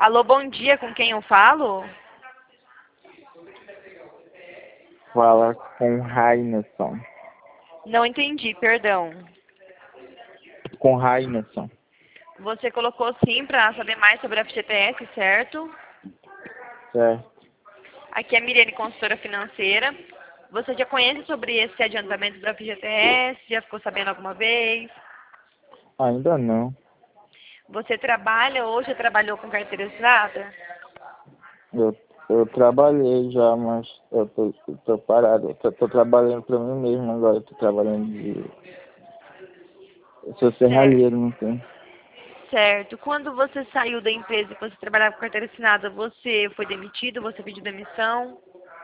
Alô, bom dia, com quem eu falo? Fala com Rainerson. Não entendi, perdão. Com Rainerson. Você colocou sim para saber mais sobre a FGTS, certo? Certo. Aqui é a Mirene, consultora financeira. Você já conhece sobre esse adiantamento da FGTS? Já ficou sabendo alguma vez? Ainda não. Você trabalha ou já trabalhou com carteira assinada? Eu trabalhei já, mas eu tô parado. Eu tô trabalhando pra mim mesmo agora. Eu tô trabalhando de... Eu sou Certo. serralheiro, não tem? Certo. Quando você saiu da empresa e você trabalhava com carteira assinada, você foi demitido? Você pediu demissão?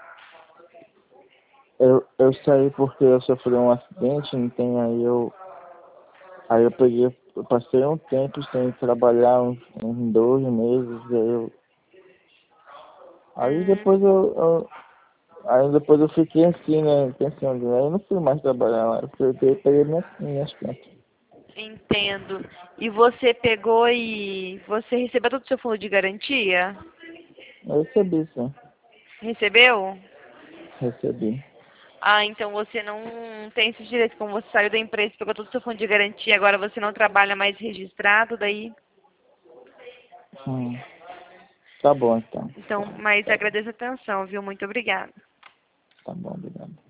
Eu saí porque eu sofri um acidente, não tem? Aí eu peguei... Eu passei um tempo sem trabalhar, uns 12 meses. Aí Hum, depois Aí depois eu fiquei assim, né, pensando, aí eu não fui mais trabalhar lá, eu peguei minhas contas. entendo. E você pegou e você recebeu todo o seu fundo de garantia? Eu recebi, sim, Recebeu? recebi. Ah, então você não tem esse direito. Como você saiu da empresa, pegou todo o seu fundo de garantia, agora você não trabalha mais registrado, daí. Hum, tá bom então. Então, mas agradeço a atenção, viu? Muito obrigada. Tá bom, obrigado.